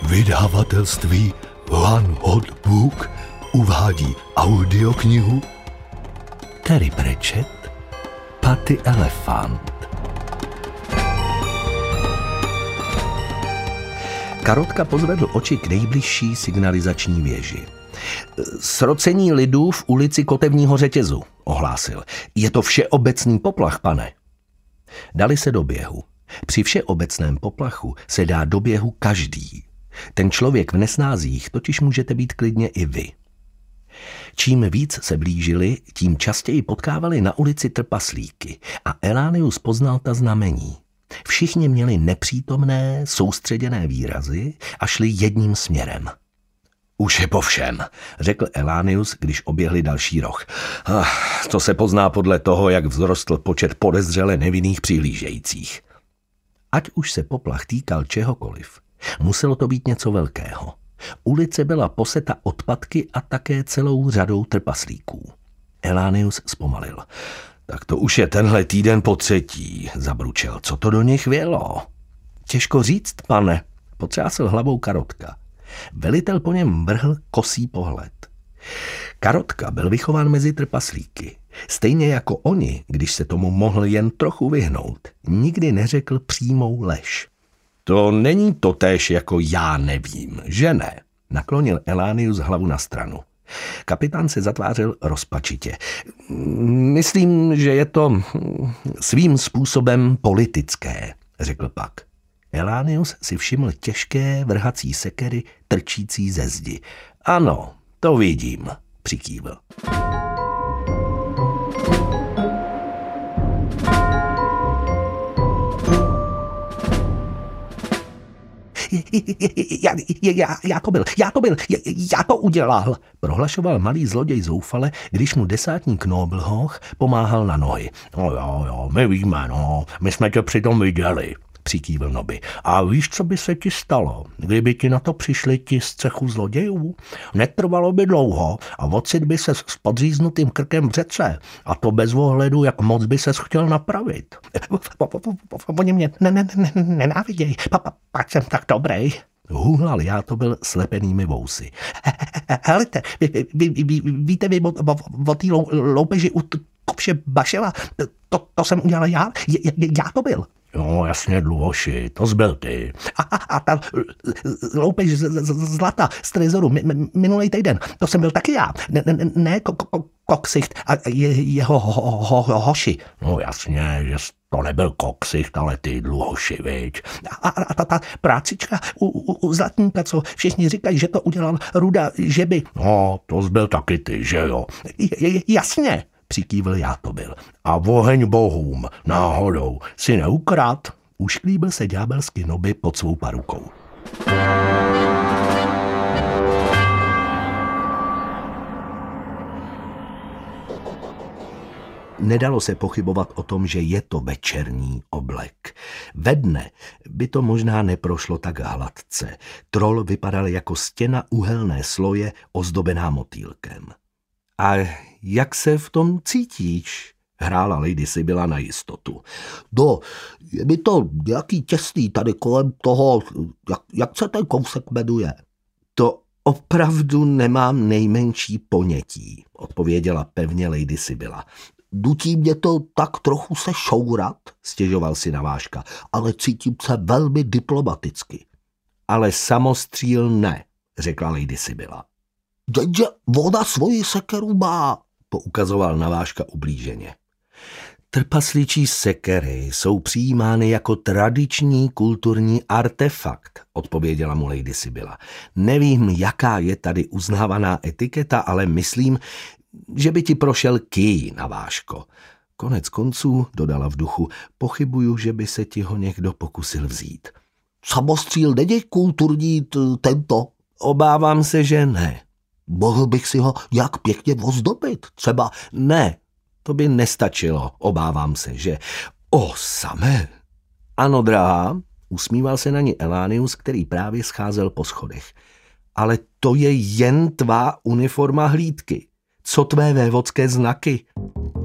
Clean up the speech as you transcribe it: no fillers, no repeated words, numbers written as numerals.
Vydavatelství One Hot Book uvádí audioknihu Terry Pratchett, Patty Elefant. Karotka pozvedl oči k nejbližší signalizační věži. Srocení lidu v ulici Kotevního řetězu, ohlásil. Je to všeobecný poplach, pane. Dali se do běhu. Při všeobecném poplachu se dá do běhu každý. Ten člověk v nesnázích totiž můžete být klidně i vy. Čím víc se blížili, tím častěji potkávali na ulici trpaslíky a Elánius poznal ta znamení. Všichni měli nepřítomné, soustředěné výrazy a šli jedním směrem. Už je po všem, řekl Elánius, když oběhli další roh. To se pozná podle toho, jak vzrostl počet podezřele nevinných přihlížejících. Ať už se poplach týkal čehokoliv, muselo to být něco velkého. Ulice byla poseta odpadky a také celou řadou trpaslíků. Elánius zpomalil. Tak to už je tenhle týden po třetí, zabručel. Co to do nich vělo? Těžko říct, pane, potřásl hlavou Karotka. Velitel po něm vrhl kosý pohled. Karotka byl vychován mezi trpaslíky. Stejně jako oni, když se tomu mohl jen trochu vyhnout, nikdy neřekl přímou lež. To není totéž jako já nevím, že ne? Naklonil Elánius hlavu na stranu. Kapitán se zatvářel rozpačitě. Myslím, že je to svým způsobem politické, řekl pak. Elánius si všiml těžké vrhací sekery trčící ze zdi. Ano, to vidím, přikývl. Já to udělal, prohlašoval malý zloděj zoufale, když mu desátník Noblhoch pomáhal na nohy. Jo, my víme, my jsme tě přitom viděli, přikývl Nobby. A víš, co by se ti stalo, kdyby ti na to přišli ti z cechu zlodějů? Netrvalo by dlouho a ocit by se s podříznutým krkem v řece, a to bez ohledu, jak moc by ses chtěl napravit. Oni mě nenávidějí, pak jsem tak dobrý. Hůhlal já to byl slepenými vousy. Helejte, víte vy o té loupeži u Kopše Baševa? To jsem udělal já to byl. Jo, jasně, Dluhoši, to zbyl ty. A ta loupež zlata z trezoru minulý týden, to jsem byl taky já. Ne Koksicht a jeho hoši. No jasně, že to nebyl Koksicht, ale ty Dluhoši, viď. A ta prácička u zlatníka, co všichni říkají, že to udělal Ruda, že by... No, to zbyl taky ty, že jo. Jasně, přikývl já to byl. A oheň bohům, náhodou, si neukrad? Ušklíbil se ďábelsky Nobby pod svou parukou. Nedalo se pochybovat o tom, že je to večerní oblek. Ve dne by to možná neprošlo tak hladce. Troll vypadal jako stěna uhelné sloje ozdobená motýlkem. A jak se v tom cítíš? Hrála Lady Sibylla na jistotu. Je mi to nějaký těsný tady kolem toho, jak se ten kousek jmenuje? To opravdu nemám nejmenší ponětí, odpověděla pevně Lady Sibylla. Nutí mě to tak trochu se šourat, stěžoval si Navážka, ale cítím se velmi diplomaticky. Ale samostříl ne, řekla Lady Sibylla. Jenže voda svoji sekeru má, poukazoval Navážka ublíženě. Trpaslíčí sekery jsou přijímány jako tradiční kulturní artefakt, odpověděla mu Lady Sibylla. Nevím, jaká je tady uznávaná etiketa, ale myslím, že by ti prošel kýj, Navážko. Konec konců, dodala v duchu, pochybuju, že by se ti ho někdo pokusil vzít. Samostříl není kulturní tento? Obávám se, že ne. Mohl bych si ho jak pěkně ozdobit, třeba? Ne, to by nestačilo, obávám se, že... samé. Ano, drahá, usmíval se na ní Elánius, který právě scházel po schodech. Ale to je jen tvá uniforma hlídky. Co tvé vévodské znaky?